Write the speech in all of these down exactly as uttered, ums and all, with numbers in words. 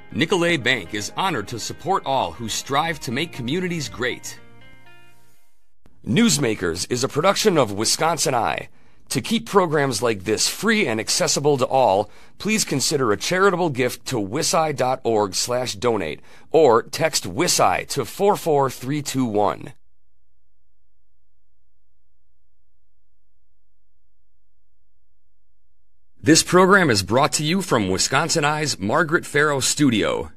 Nicolet Bank is honored to support all who strive to make communities great. Newsmakers is a production of Wisconsin Eye. To keep programs like this free and accessible to all, please consider a charitable gift to wisi.org slash donate or text WISI to four four three two one. This program is brought to you from Wisconsin Eye's Margaret Farrow Studio.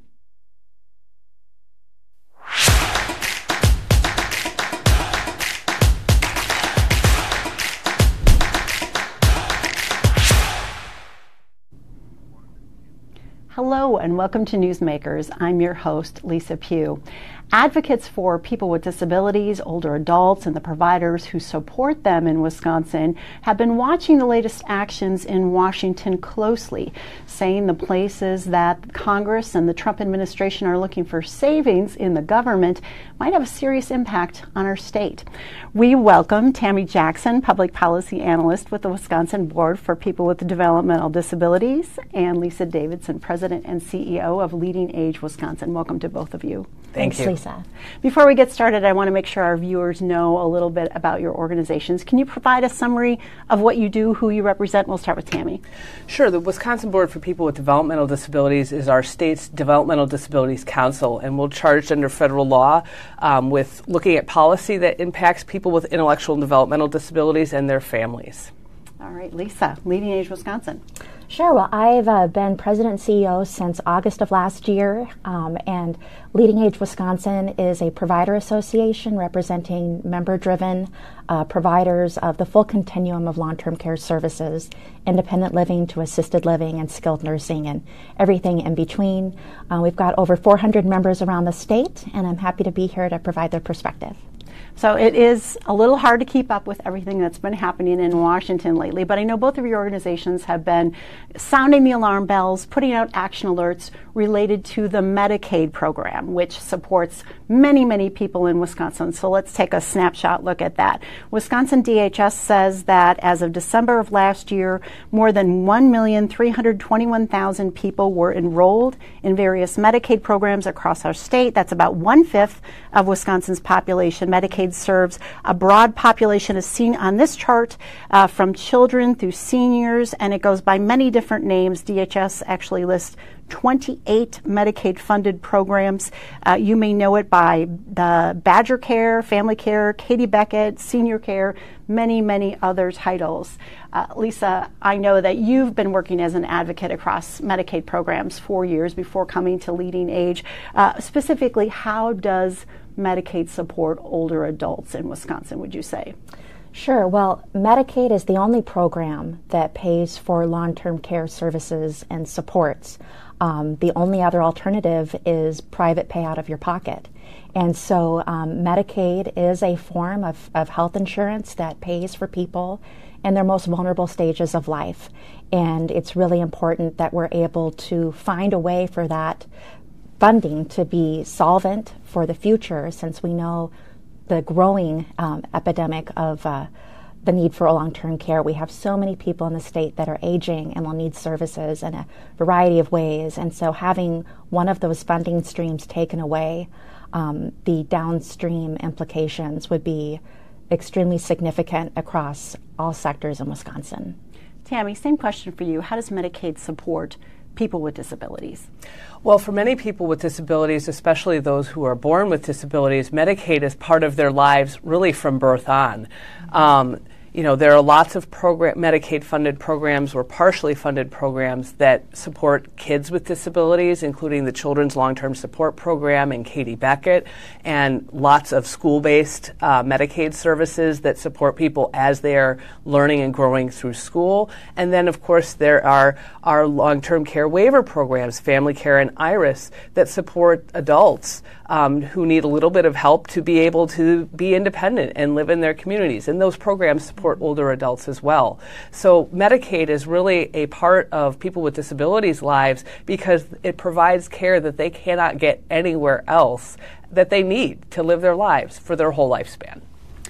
Hello and welcome to Newsmakers. I'm your host, Lisa Pugh. Advocates for people with disabilities, older adults, and the providers who support them in Wisconsin have been watching the latest actions in Washington closely, saying the places that Congress and the Trump administration are looking for savings in the government might have a serious impact on our state. We welcome Tammy Jackson, public policy analyst with the Wisconsin Board for People with Developmental Disabilities, and Lisa Davidson, president and C E O of Leading Age Wisconsin. Welcome to both of you. Thank Thanks, you. Lisa. Before we get started, I want to make sure our viewers know a little bit about your organizations. Can you provide a summary of what you do, who you represent? We'll start with Tammy. Sure. The Wisconsin Board for People with Developmental Disabilities is our state's Developmental Disabilities Council, and we're charged under federal law um, with looking at policy that impacts people with intellectual and developmental disabilities and their families. All right, Lisa, Leading Age Wisconsin. Sure. Well, I've uh, been president and C E O since August of last year, um, and Leading Age Wisconsin is a provider association representing member-driven uh, providers of the full continuum of long-term care services, independent living to assisted living and skilled nursing and everything in between. Uh, we've got over four hundred members around the state, and I'm happy to be here to provide their perspective. So it is a little hard to keep up with everything that's been happening in Washington lately, but I know both of your organizations have been sounding the alarm bells, putting out action alerts related to the Medicaid program, which supports many, many people in Wisconsin. So let's take a snapshot look at that. Wisconsin D H S says that as of December of last year, more than one million three hundred twenty-one thousand people were enrolled in various Medicaid programs across our state. That's about one-fifth of Wisconsin's population. Medicaid serves a broad population as seen on this chart, uh, from children through seniors, and it goes by many different names. D H S actually lists twenty-eight Medicaid-funded programs. Uh, you may know it by the Badger Care, Family Care, Katie Beckett, Senior Care, many, many other titles. Uh, Lisa, I know that you've been working as an advocate across Medicaid programs for years before coming to Leading Age. Uh, specifically, how does Medicaid support older adults in Wisconsin, would you say? Sure. Well, Medicaid is the only program that pays for long-term care services and supports. Um, the only other alternative is private pay out of your pocket. And so um, Medicaid is a form of, of health insurance that pays for people in their most vulnerable stages of life. And it's really important that we're able to find a way for that funding to be solvent for the future, since we know the growing um, epidemic of uh, the need for long-term care. We have so many people in the state that are aging and will need services in a variety of ways. And so having one of those funding streams taken away, um, the downstream implications would be extremely significant across all sectors in Wisconsin. Tammy, same question for you. How does Medicaid support people with disabilities? Well, for many people with disabilities, especially those who are born with disabilities, Medicaid is part of their lives really from birth on. Um, you know, there are lots of program, Medicaid-funded programs or partially funded programs that support kids with disabilities, including the Children's Long-Term Support Program and Katie Beckett, and lots of school-based uh, Medicaid services that support people as they are learning and growing through school. And then, of course, there are our long-term care waiver programs, Family Care and IRIS, that support adults um, who need a little bit of help to be able to be independent and live in their communities. And those programs support older adults as well. So Medicaid is really a part of people with disabilities' lives because it provides care that they cannot get anywhere else that they need to live their lives for their whole lifespan.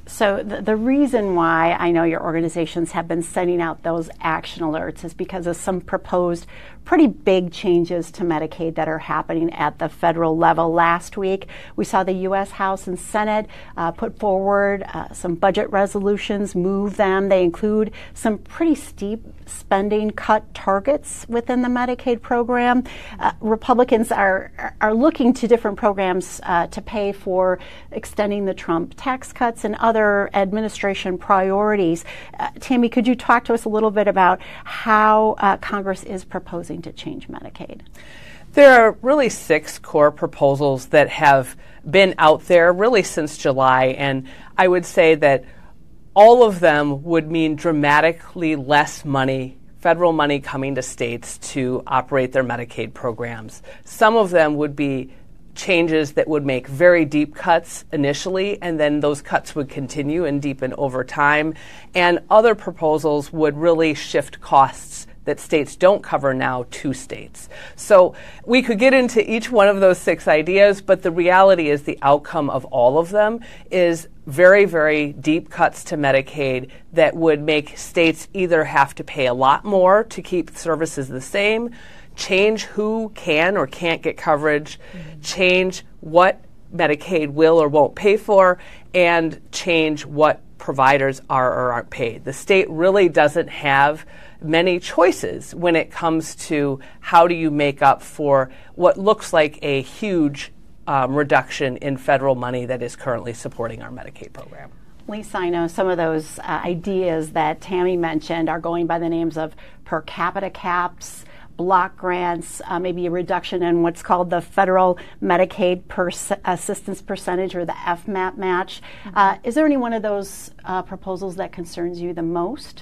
So the, the reason why I know your organizations have been sending out those action alerts is because of some proposed pretty big changes to Medicaid that are happening at the federal level. Last week, we saw the U S House and Senate uh, put forward uh, some budget resolutions, move them. They include some pretty steep spending cut targets within the Medicaid program. Uh, Republicans are are looking to different programs uh, to pay for extending the Trump tax cuts and other administration priorities. Uh, Tammy, could you talk to us a little bit about how uh, Congress is proposing to change Medicaid? There are really six core proposals that have been out there really since July, and I would say that all of them would mean dramatically less money, federal money coming to states to operate their Medicaid programs. Some of them would be changes that would make very deep cuts initially, and then those cuts would continue and deepen over time. And other proposals would really shift costs that states don't cover now to states. So we could get into each one of those six ideas, but the reality is the outcome of all of them is very, very deep cuts to Medicaid that would make states either have to pay a lot more to keep services the same, change who can or can't get coverage, mm-hmm. change what Medicaid will or won't pay for, and change what providers are or aren't paid. The state really doesn't have many choices when it comes to how do you make up for what looks like a huge um, reduction in federal money that is currently supporting our Medicaid program. Lisa, I know some of those uh, ideas that Tammy mentioned are going by the names of per capita caps, block grants, uh, maybe a reduction in what's called the federal Medicaid perc- assistance percentage, or the F MAP match. Mm-hmm. Uh, is there any one of those uh, proposals that concerns you the most?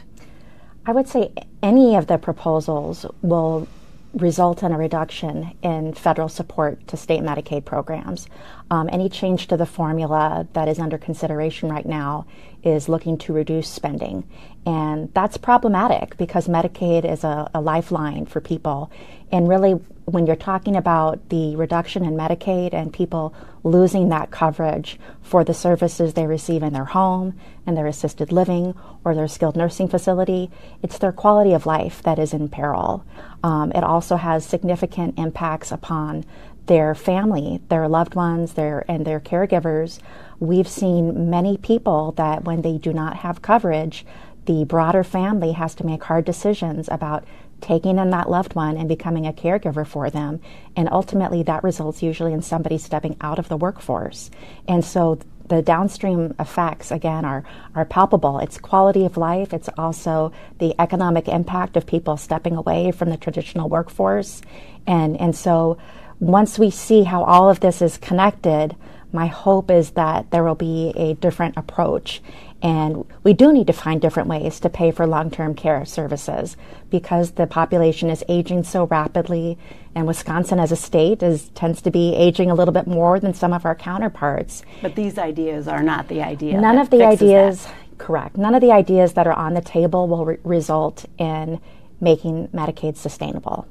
I would say any of the proposals will result in a reduction in federal support to state Medicaid programs. Um, any change to the formula that is under consideration right now is looking to reduce spending. And that's problematic because Medicaid is a, a lifeline for people. And really, when you're talking about the reduction in Medicaid and people losing that coverage for the services they receive in their home and their assisted living or their skilled nursing facility, it's their quality of life that is in peril. Um, it also has significant impacts upon their family, their loved ones, their and their caregivers. We've seen many people that when they do not have coverage, the broader family has to make hard decisions about taking in that loved one and becoming a caregiver for them. And ultimately that results usually in somebody stepping out of the workforce. And so the downstream effects, again, are, are palpable. It's quality of life. It's also the economic impact of people stepping away from the traditional workforce. And, and so once we see how all of this is connected, my hope is that there will be a different approach. And we do need to find different ways to pay for long-term care services because the population is aging so rapidly, and Wisconsin as a state is tends to be aging a little bit more than some of our counterparts. But these ideas are not the idea. None of the ideas, that. correct, none of the ideas that are on the table will re- result in making Medicaid sustainable.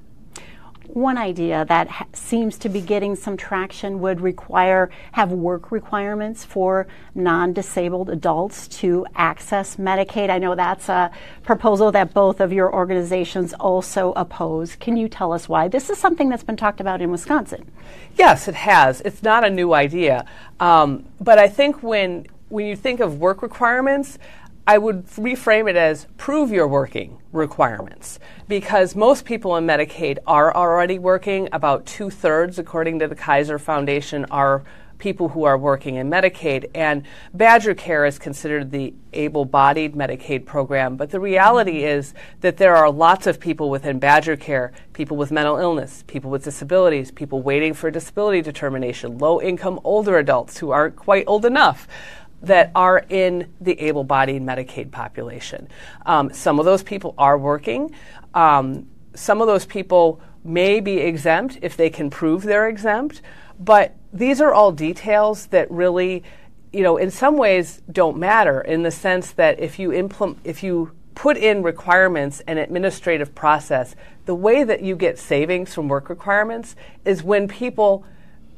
One idea that ha- seems to be getting some traction would require, have work requirements for non-disabled adults to access Medicaid. I know that's a proposal that both of your organizations also oppose. Can you tell us why? This is something that's been talked about in Wisconsin. Yes, it has. It's not a new idea. Um, but I think when when you think of work requirements, I would reframe it as prove you're working requirements, because most people in Medicaid are already working. About two-thirds, according to the Kaiser Foundation, are people who are working in Medicaid. And Badger Care is considered the able-bodied Medicaid program. But the reality is that there are lots of people within Badger Care, people with mental illness, people with disabilities, people waiting for disability determination, low-income older adults who aren't quite old enough, that are in the able-bodied Medicaid population. Um, some of those people are working. Um, some of those people may be exempt if they can prove they're exempt. But these are all details that really, you know, in some ways don't matter, in the sense that if you implement, if you put in requirements and administrative process, the way that you get savings from work requirements is when people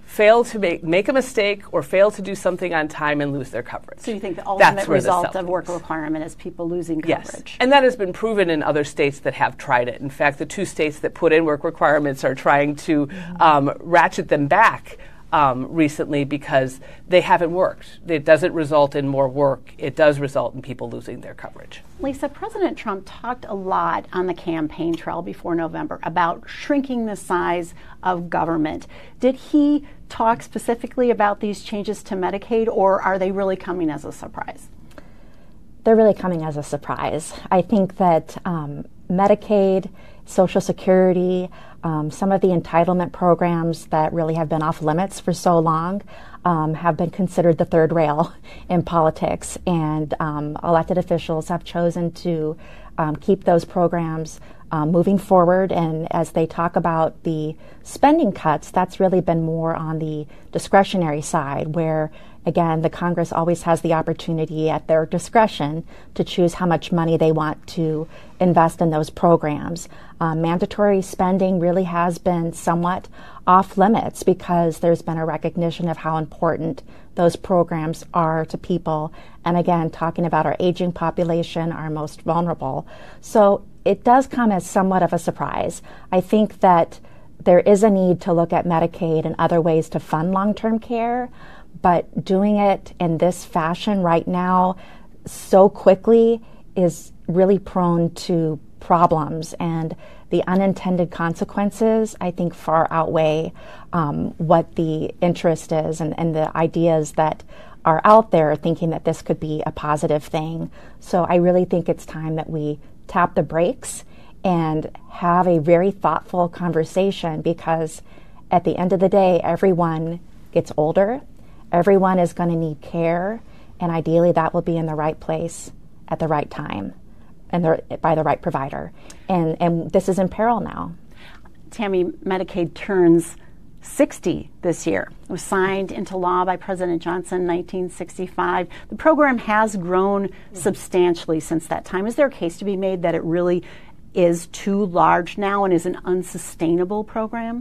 fail to make make a mistake or fail to do something on time and lose their coverage. So you think the ultimate That's where the result of self-pay work is. requirement is people losing coverage? Yes, and that has been proven in other states that have tried it. In fact, the two states that put in work requirements are trying to um, ratchet them back um, recently because they haven't worked. It doesn't result in more work. It does result in people losing their coverage. Lisa, President Trump talked a lot on the campaign trail before November about shrinking the size of government. Did he talk specifically about these changes to Medicaid, or are they really coming as a surprise? They're really coming as a surprise. I think that um, Medicaid, Social Security, um, some of the entitlement programs that really have been off limits for so long um, have been considered the third rail in politics, and um, elected officials have chosen to um, keep those programs um, moving forward. And as they talk about the spending cuts, that's really been more on the discretionary side, where again, the Congress always has the opportunity at their discretion to choose how much money they want to invest in those programs. Uh, mandatory spending really has been somewhat off limits because there's been a recognition of how important those programs are to people. And again, talking about our aging population, our most vulnerable. So it does come as somewhat of a surprise. I think that there is a need to look at Medicaid and other ways to fund long-term care. But doing it in this fashion right now so quickly is really prone to problems, and the unintended consequences, I think, far outweigh um, what the interest is and, and the ideas that are out there thinking that this could be a positive thing. So I really think it's time that we tap the brakes and have a very thoughtful conversation, because at the end of the day, everyone gets older. Everyone is going to need care, and ideally that will be in the right place at the right time and the, by the right provider. And, and this is in peril now. Tammy, Medicaid turns sixty this year. It was signed into law by President Johnson in nineteen sixty-five. The program has grown substantially since that time. Is there a case to be made that it really is too large now and is an unsustainable program?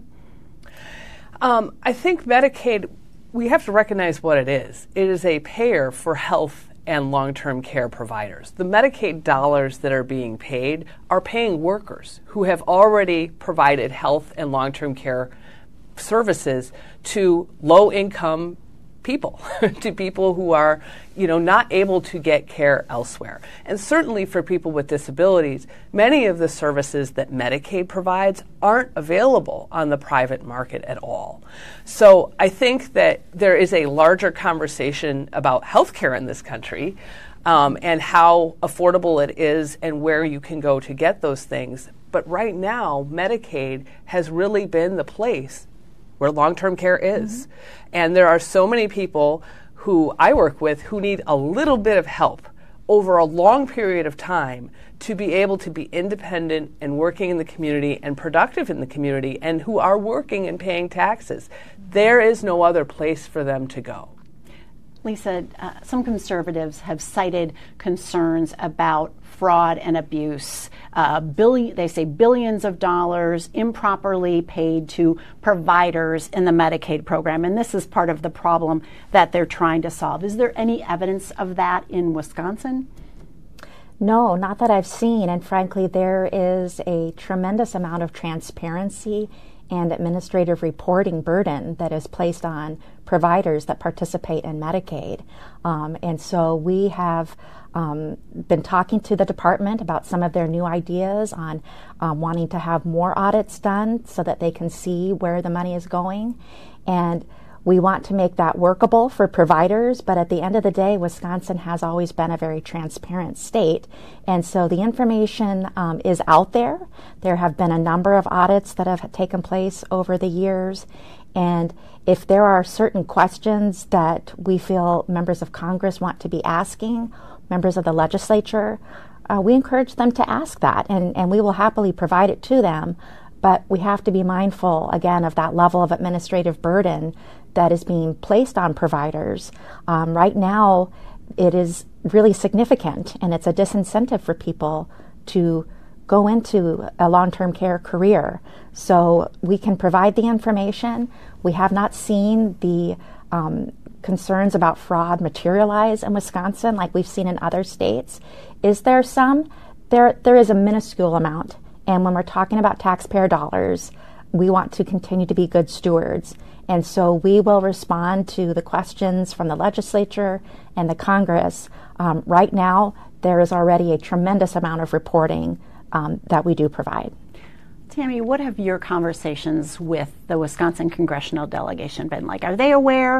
Um, I think Medicaid, we have to recognize what it is. It is a payer for health and long-term care providers. The Medicaid dollars that are being paid are paying workers who have already provided health and long-term care services to low-income people, to people who are, you know, not able to get care elsewhere. And certainly for people with disabilities, many of the services that Medicaid provides aren't available on the private market at all. So I think that there is a larger conversation about healthcare in this country, um, and how affordable it is and where you can go to get those things. But right now, Medicaid has really been the place where long-term care is. Mm-hmm. And there are so many people who I work with who need a little bit of help over a long period of time to be able to be independent and working in the community and productive in the community, and who are working and paying taxes. There is no other place for them to go. Lisa, uh, some conservatives have cited concerns about fraud and abuse. Uh, billion, they say billions of dollars improperly paid to providers in the Medicaid program, and this is part of the problem that they're trying to solve. Is there any evidence of that in Wisconsin? No, not that I've seen, and frankly, there is a tremendous amount of transparency and administrative reporting burden that is placed on providers that participate in Medicaid. Um, and so we have um, been talking to the department about some of their new ideas on um, wanting to have more audits done so that they can see where the money is going. And we want to make that workable for providers, but at the end of the day, Wisconsin has always been a very transparent state. And so the information um, is out there. There have been a number of audits that have taken place over the years. And if there are certain questions that we feel members of Congress want to be asking, members of the legislature, uh, we encourage them to ask that, and, and we will happily provide it to them. But we have to be mindful, again, of that level of administrative burden that is being placed on providers. Um, right now, it is really significant, and it's a disincentive for people to go into a long-term care career. So we can provide the information. We have not seen the um, concerns about fraud materialize in Wisconsin like we've seen in other states. Is there some? There, there is a minuscule amount. And when we're talking about taxpayer dollars, we want to continue to be good stewards. And so we will respond to the questions from the legislature and the Congress. Um, right now, there is already a tremendous amount of reporting um, that we do provide. Tammy, what have your conversations with the Wisconsin congressional delegation been like? Are they aware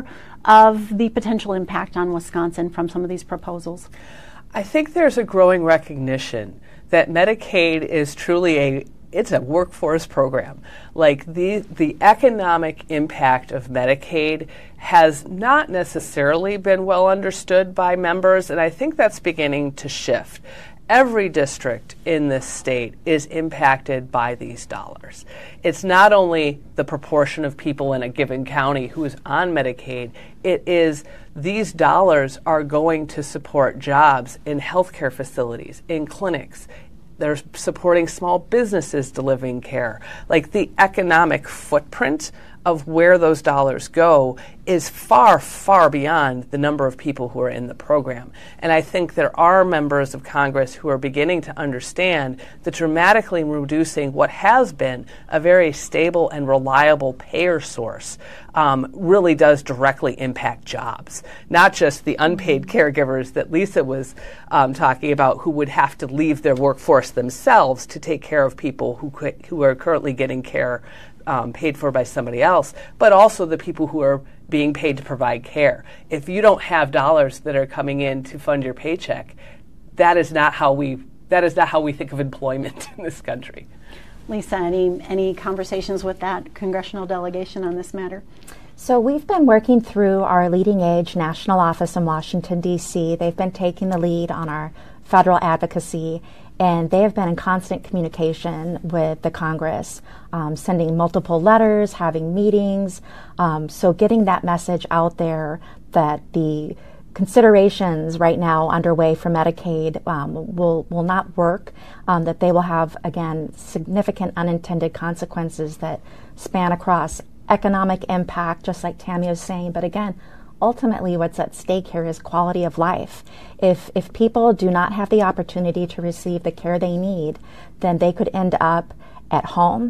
of the potential impact on Wisconsin from some of these proposals? I think there's a growing recognition that Medicaid is truly a it's a workforce program. Like the the economic impact of Medicaid has not necessarily been well understood by members, and I think that's beginning to shift. Every district in this state is impacted by these dollars. It's not only the proportion of people in a given county who is on Medicaid, it is these dollars are going to support jobs in healthcare facilities, in clinics. They're supporting small businesses delivering care. Like the economic footprint of where those dollars go is far, far beyond the number of people who are in the program. And I think there are members of Congress who are beginning to understand that dramatically reducing what has been a very stable and reliable payer source um, really does directly impact jobs. Not just the unpaid caregivers that Lisa was um, talking about who would have to leave their workforce themselves to take care of people who, who are currently getting care Um, paid for by somebody else, but also the people who are being paid to provide care. If you don't have dollars that are coming in to fund your paycheck, that is not how we that is not how we think of employment in this country. Lisa, any any conversations with that congressional delegation on this matter? So we've been working through our Leading Age national office in Washington, D C. They've been taking the lead on our federal advocacy, and they have been in constant communication with the Congress, um, sending multiple letters, having meetings. Um, so getting that message out there that the considerations right now underway for Medicaid um, will will not work, um, that they will have, again, significant unintended consequences that span across economic impact, just like Tammy was saying, but again, ultimately what's at stake here is quality of life. If if people do not have the opportunity to receive the care they need, then they could end up at home,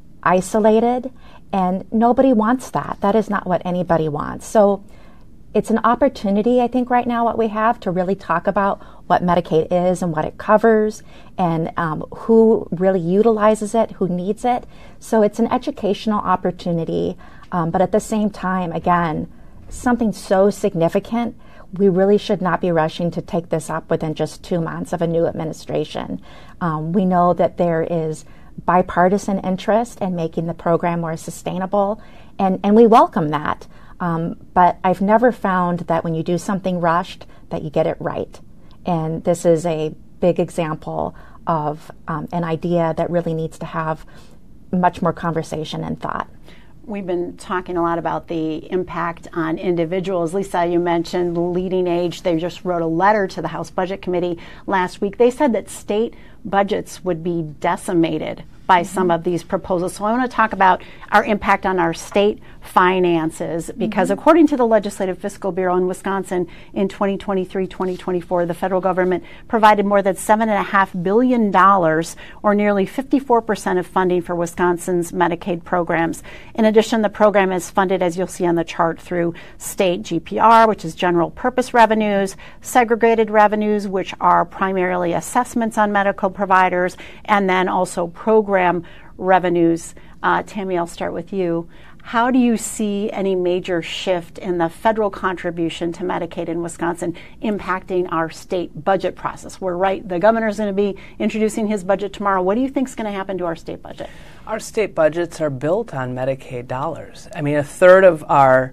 isolated, and nobody wants that. That is not what anybody wants. So it's an opportunity, I think, right now what we have to really talk about what Medicaid is and what it covers and um, who really utilizes it, who needs it. So it's an educational opportunity, um, but at the same time, again, something so significant, we really should not be rushing to take this up within just two months of a new administration. Um, we know that there is bipartisan interest in making the program more sustainable, and, and we welcome that. Um, but I've never found that when you do something rushed, that you get it right. And this is a big example of um, an idea that really needs to have much more conversation and thought. We've been talking a lot about the impact on individuals. Lisa, you mentioned Leading Age. They just wrote a letter to the House Budget Committee last week. They said that state budgets would be decimated by mm-hmm. some of these proposals. So I want to talk about our impact on our state finances, because mm-hmm. according to the Legislative Fiscal Bureau in Wisconsin, in twenty twenty-three twenty twenty-four, the federal government provided more than seven point five billion dollars, or nearly fifty-four percent of funding for Wisconsin's Medicaid programs. In addition, the program is funded, as you'll see on the chart, through state G P R, which is general purpose revenues, segregated revenues, which are primarily assessments on medical providers, and then also program revenues. Uh, Tammy, I'll start with you. How do you see any major shift in the federal contribution to Medicaid in Wisconsin impacting our state budget process? We're right, the governor's going to be introducing his budget tomorrow. What do you think is going to happen to our state budget? Our state budgets are built on Medicaid dollars. I mean, a third of our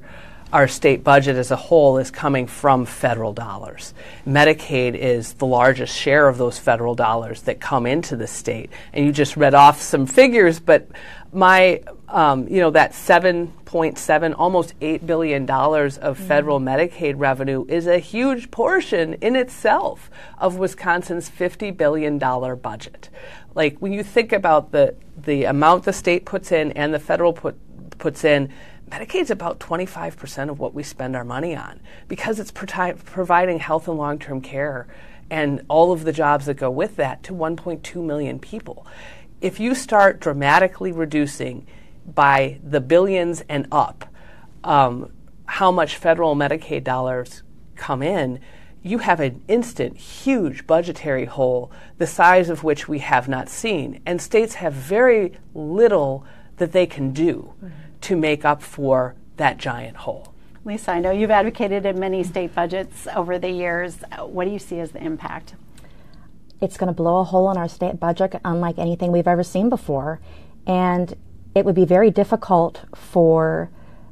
our state budget as a whole is coming from federal dollars. Medicaid is the largest share of those federal dollars that come into the state. And you just read off some figures, but my, um, you know, that seven point seven, almost eight billion dollars of mm-hmm. federal Medicaid revenue is a huge portion in itself of Wisconsin's fifty billion dollars budget. Like, when you think about the, the amount the state puts in and the federal put, puts in, Medicaid's about twenty-five percent of what we spend our money on because it's pro- providing health and long-term care and all of the jobs that go with that to one point two million people. If you start dramatically reducing by the billions and up um, how much federal Medicaid dollars come in, you have an instant, huge budgetary hole, the size of which we have not seen. And states have very little that they can do mm-hmm. to make up for that giant hole. Lisa, I know you've advocated in many state budgets over the years. What do you see as the impact? It's going to blow a hole in our state budget unlike anything we've ever seen before. And it would be very difficult for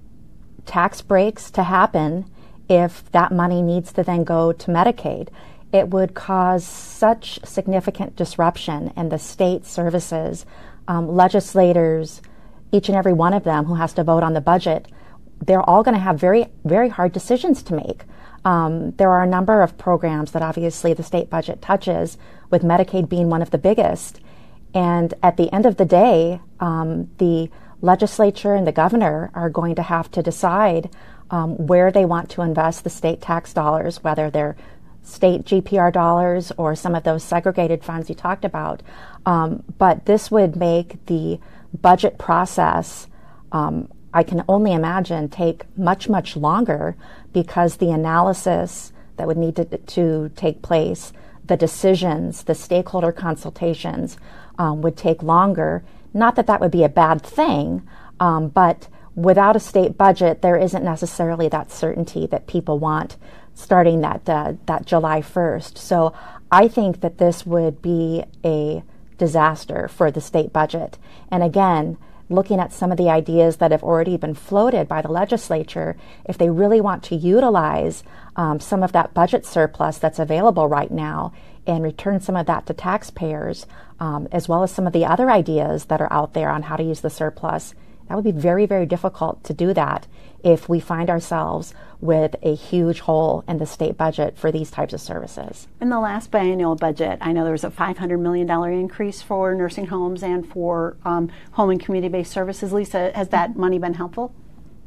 tax breaks to happen if that money needs to then go to Medicaid. It would cause such significant disruption in the state services. Um, legislators, each and every one of them who has to vote on the budget, they're all going to have very, very hard decisions to make. Um, there are a number of programs that obviously the state budget touches, with Medicaid being one of the biggest. And at the end of the day, um, the legislature and the governor are going to have to decide um, where they want to invest the state tax dollars, whether they're state G P R dollars or some of those segregated funds you talked about. Um, but this would make the budget process, um, I can only imagine, take much, much longer because the analysis that would need to, to take place, the decisions, the stakeholder consultations um, would take longer. Not that that would be a bad thing, um, but without a state budget, there isn't necessarily that certainty that people want starting that uh, that July first. So I think that this would be a disaster for the state budget. And again, looking at some of the ideas that have already been floated by the legislature, if they really want to utilize um, some of that budget surplus that's available right now and return some of that to taxpayers, um, as well as some of the other ideas that are out there on how to use the surplus, that would be very, very difficult to do that if we find ourselves with a huge hole in the state budget for these types of services. In the last biennial budget, I know there was a five hundred million dollars increase for nursing homes and for um, home and community-based services. Lisa, has that money been helpful?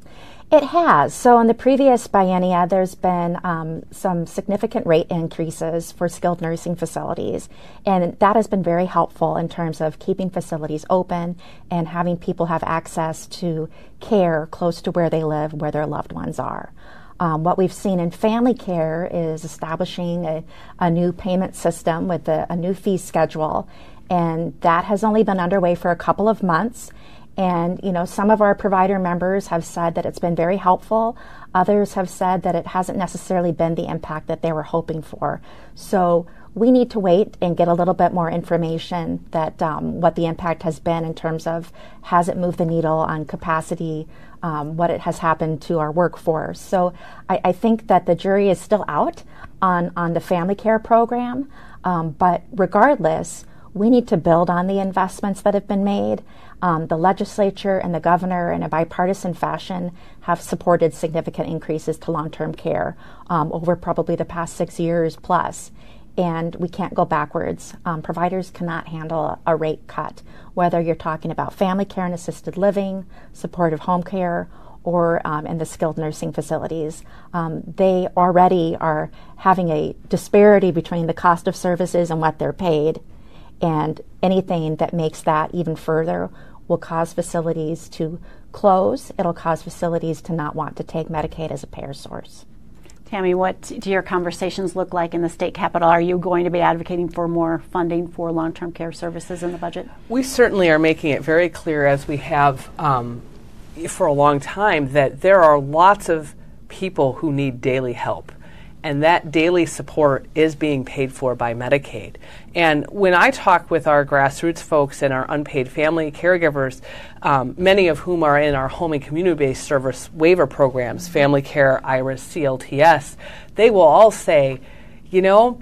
It has. So in the previous biennia, there's been um, some significant rate increases for skilled nursing facilities, and that has been very helpful in terms of keeping facilities open and having people have access to care close to where they live, where their loved ones are. Um, what we've seen in family care is establishing a, a new payment system with a, a new fee schedule, and that has only been underway for a couple of months. And, you know, some of our provider members have said that it's been very helpful. Others have said that it hasn't necessarily been the impact that they were hoping for. So we need to wait and get a little bit more information that um, what the impact has been in terms of has it moved the needle on capacity, um, what it has happened to our workforce. So I, I think that the jury is still out on, on the family care program. Um, but regardless, we need to build on the investments that have been made. Um, the legislature and the governor, in a bipartisan fashion, have supported significant increases to long-term care um, over probably the past six years plus. And we can't go backwards. Um, providers cannot handle a, a rate cut, whether you're talking about family care and assisted living, supportive home care, or um, in the skilled nursing facilities. Um, they already are having a disparity between the cost of services and what they're paid. And anything that makes that even further will cause facilities to close. It'll cause facilities to not want to take Medicaid as a payer source. Tammy, what do your conversations look like in the state capitol? Are you going to be advocating for more funding for long-term care services in the budget? We certainly are making it very clear, as we have um, for a long time, that there are lots of people who need daily help. and that daily support is being paid for by Medicaid. And when I talk with our grassroots folks and our unpaid family caregivers, um, many of whom are in our home and community-based service waiver programs, Family Care, IRIS, C L T S, they will all say, you know,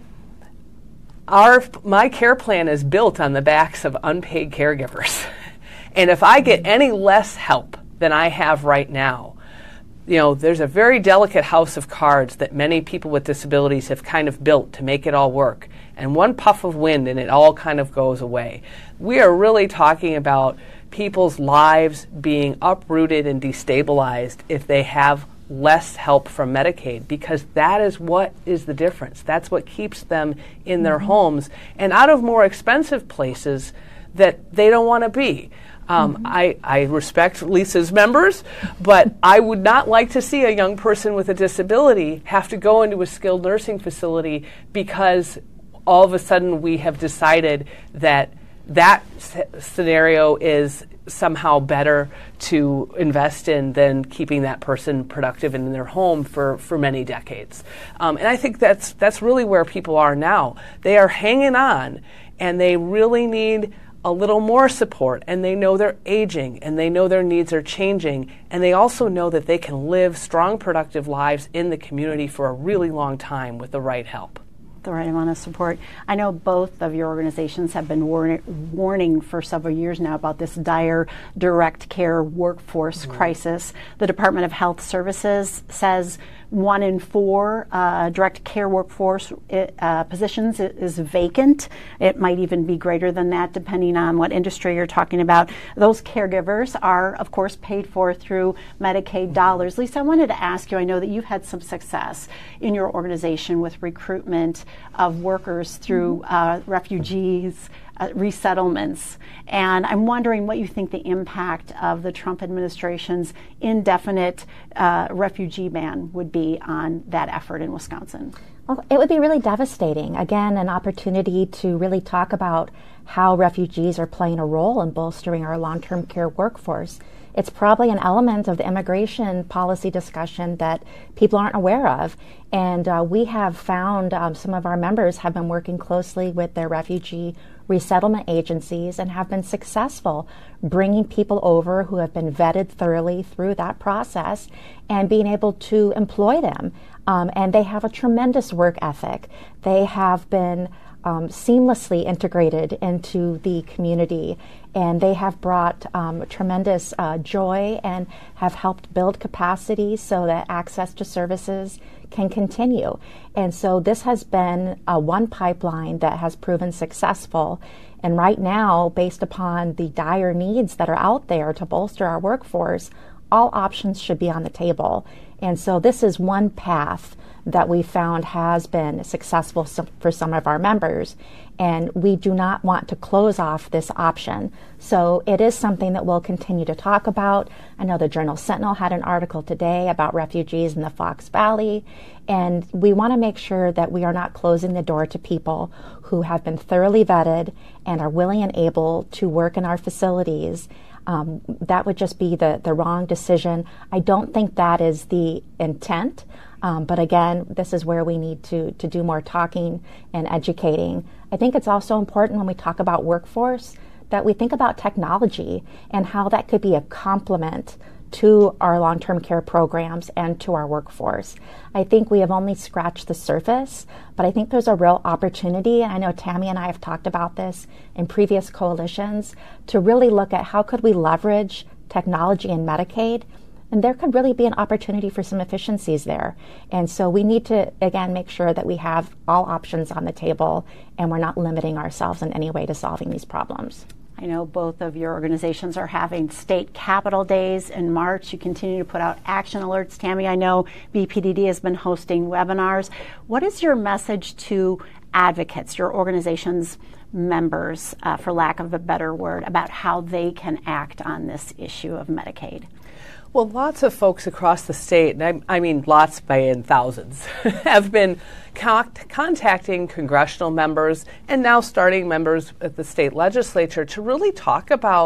our my care plan is built on the backs of unpaid caregivers. And if I get any less help than I have right now, you know, there's a very delicate house of cards that many people with disabilities have kind of built to make it all work. And one puff of wind and it all kind of goes away. We are really talking about people's lives being uprooted and destabilized if they have less help from Medicaid, because that is what is the difference. That's what keeps them in their mm-hmm. homes and out of more expensive places that they don't want to be. Um, mm-hmm. I, I respect Lisa's members, but I would not like to see a young person with a disability have to go into a skilled nursing facility because all of a sudden we have decided that that c- scenario is somehow better to invest in than keeping that person productive in their home for, for many decades. Um, and I think that's that's really where people are now. They are hanging on, and they really need a little more support, and they know they're aging, and they know their needs are changing, and they also know that they can live strong, productive lives in the community for a really long time with the right help. The right amount of support. I know both of your organizations have been war- warning for several years now about this dire direct care workforce mm-hmm. crisis. The Department of Health Services says one in four uh, direct care workforce uh, positions is vacant. It might even be greater than that depending on what industry you're talking about. Those caregivers are, of course, paid for through Medicaid dollars. Lisa, I wanted to ask you, I know that you've had some success in your organization with recruitment of workers through uh, refugees, uh, resettlements. And I'm wondering what you think the impact of the Trump administration's indefinite uh, refugee ban would be on that effort in Wisconsin. Well, it would be really devastating. Again, an opportunity to really talk about how refugees are playing a role in bolstering our long-term care workforce. It's probably an element of the immigration policy discussion that people aren't aware of. And uh, we have found um, some of our members have been working closely with their refugee resettlement agencies and have been successful bringing people over who have been vetted thoroughly through that process and being able to employ them. Um, and they have a tremendous work ethic. They have been Um, seamlessly integrated into the community, and they have brought um, tremendous uh, joy and have helped build capacity so that access to services can continue. And so this has been uh, one pipeline that has proven successful. And right now, based upon the dire needs that are out there to bolster our workforce, all options should be on the table. And so this is one path that we found has been successful for some of our members, and we do not want to close off this option. So it is something that we'll continue to talk about. I know the Journal Sentinel had an article today about refugees in the Fox Valley, and we want to make sure that we are not closing the door to people who have been thoroughly vetted and are willing and able to work in our facilities. Um, that would just be the, the wrong decision. I don't think that is the intent. Um, but again, this is where we need to, to do more talking and educating. I think it's also important when we talk about workforce that we think about technology and how that could be a complement to our long-term care programs and to our workforce. I think we have only scratched the surface, but I think there's a real opportunity. I know Tammy and I have talked about this in previous coalitions to really look at how could we leverage technology in Medicaid. And there could really be an opportunity for some efficiencies there. And so we need to, again, make sure that we have all options on the table and we're not limiting ourselves in any way to solving these problems. I know both of your organizations are having state capital days in March. You continue to put out action alerts. Tammy, I know B P D D has been hosting webinars. What is your message to advocates, your organization's members, uh, for lack of a better word, about how they can act on this issue of Medicaid? Well, lots of folks across the state, and I, I mean lots by in thousands, have been con- contacting congressional members and now starting members at the state legislature to really talk about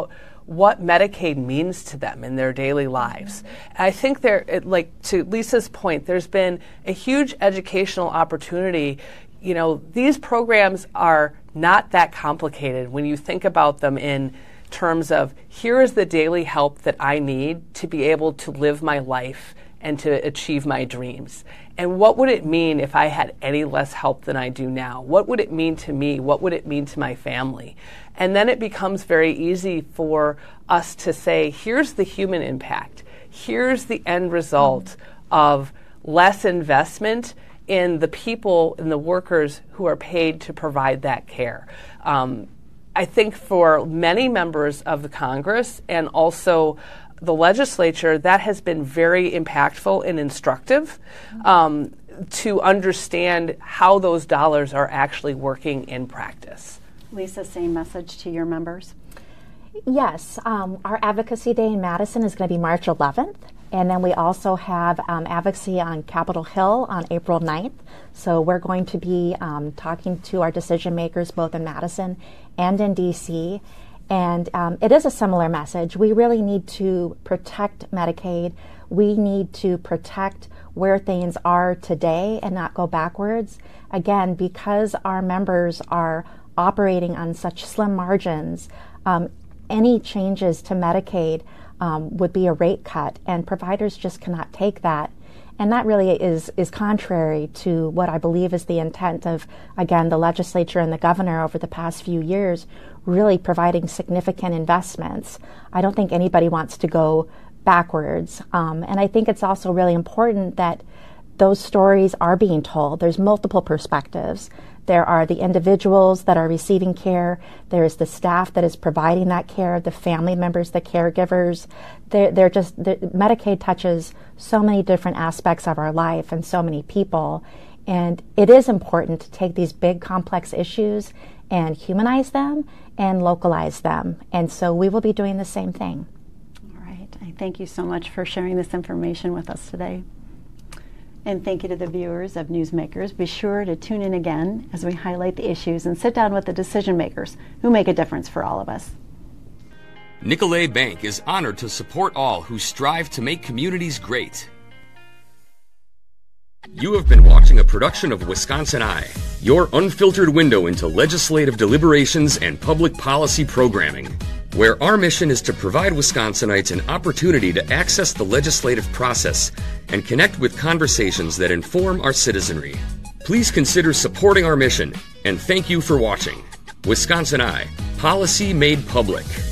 what Medicaid means to them in their daily lives. And I think there, it, like to Lisa's point, there's been a huge educational opportunity. You know, these programs are not that complicated when you think about them in terms of here is the daily help that I need to be able to live my life and to achieve my dreams. And what would it mean if I had any less help than I do now? What would it mean to me? What would it mean to my family? And then it becomes very easy for us to say, here's the human impact. Here's the end result of less investment in the people and the workers who are paid to provide that care. Um, I think for many members of the Congress and also the legislature, that has been very impactful and instructive um, to understand how those dollars are actually working in practice. Lisa, same message to your members? Yes. Um, our Advocacy Day in Madison is going to be March eleventh. And then we also have um, advocacy on Capitol Hill on April ninth. So we're going to be um, talking to our decision makers both in Madison and in D C. And um, it is a similar message. We really need to protect Medicaid. We need to protect where things are today and not go backwards. Again, because our members are operating on such slim margins, um, any changes to Medicaid Um, would be a rate cut, and providers just cannot take that. And that really is, is contrary to what I believe is the intent of, again, the legislature and the governor over the past few years, really providing significant investments. I don't think anybody wants to go backwards. Um, and I think it's also really important that those stories are being told. There's multiple perspectives. There are the individuals that are receiving care. There is the staff that is providing that care, the family members, the caregivers. They're, they're just, the, Medicaid touches so many different aspects of our life and so many people. And it is important to take these big, complex issues and humanize them and localize them. And so we will be doing the same thing. All right. I thank you so much for sharing this information with us today. And thank you to the viewers of Newsmakers. Be sure to tune in again as we highlight the issues and sit down with the decision makers who make a difference for all of us. Nicolet Bank is honored to support all who strive to make communities great. You have been watching a production of Wisconsin Eye, your unfiltered window into legislative deliberations and public policy programming, where our mission is to provide Wisconsinites an opportunity to access the legislative process and connect with conversations that inform our citizenry. Please consider supporting our mission, and thank you for watching. Wisconsin Eye, policy made public.